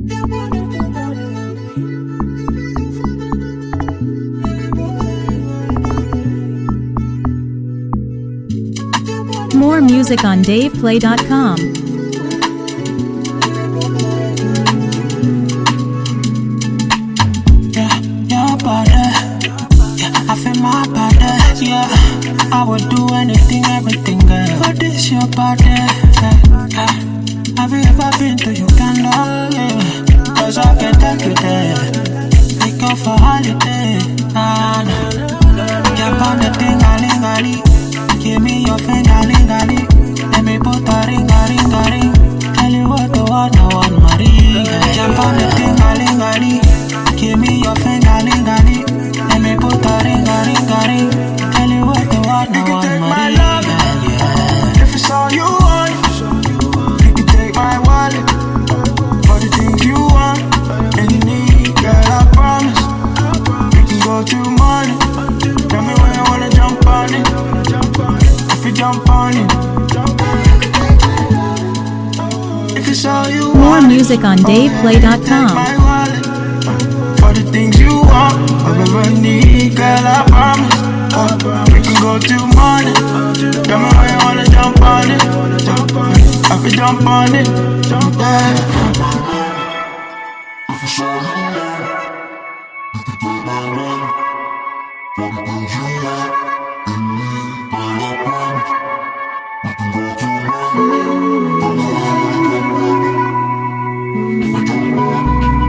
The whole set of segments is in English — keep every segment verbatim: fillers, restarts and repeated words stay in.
More music on dave play dot com. Yeah, your body, yeah, I feel my body, yeah. I would do anything, everything, girl, for this your body, yeah, yeah. Have you ever been to Uganda, yeah? Cause I can take you there. We go for holiday, nah, nah. Jump on the ding-a-ling-a-ling. Give me your finger-ling-a-ling. Let me put a ring-a-ring-a-ring. Tell you what the one I want, Marie. Jump on the ding-a-ling-a-ling. Give me your finger-ling-a-ling. Let me put a ring-a-ring-a-ring. Tell you what the one I want, Marie. Yeah. If it's all you want, you can take my wallet. For the things you want and you need, girl, I promise. We can go till morning. Tell me when you wanna jump on it. If you jump on it. If it's all you want. More music on dave play dot com. For the things you want, whatever you need, girl, I promise. Uh, we can go till morning. Tell me when you wanna jump on it. If you jump on it, jump there. If it's all you want, you can take my wallet. For the things you want and need, girl, I promise. We can go till morning. Tell me when you wanna jump on it. If you jump on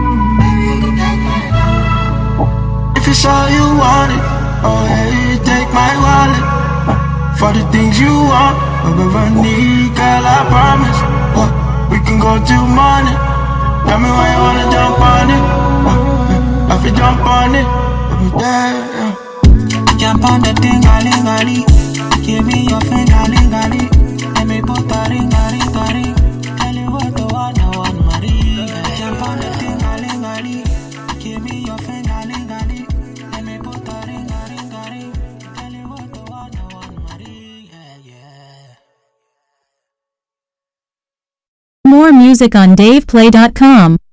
it. If it's all you wanted, oh yeah, you take my wallet. For the things you want, whatever you need, girl, I promise. Uh, we can go till morning. Tell me when you wanna jump on it. Uh, if you jump on it, I'll be there. Yeah. Jump on the ding-a-ling-a-ling. Give me your finger-ling-a-ling. Let me put a ring-a-ring-a-ring. Tell you what the one I want, Marie. Jump on the ding-a-ling-a-ling. Give me your finger-ling-a-ling. Let me put a ring-a-ring-a-ring. Tell you what the one I want, Marie. Yeah, yeah. More music on dave play dot com.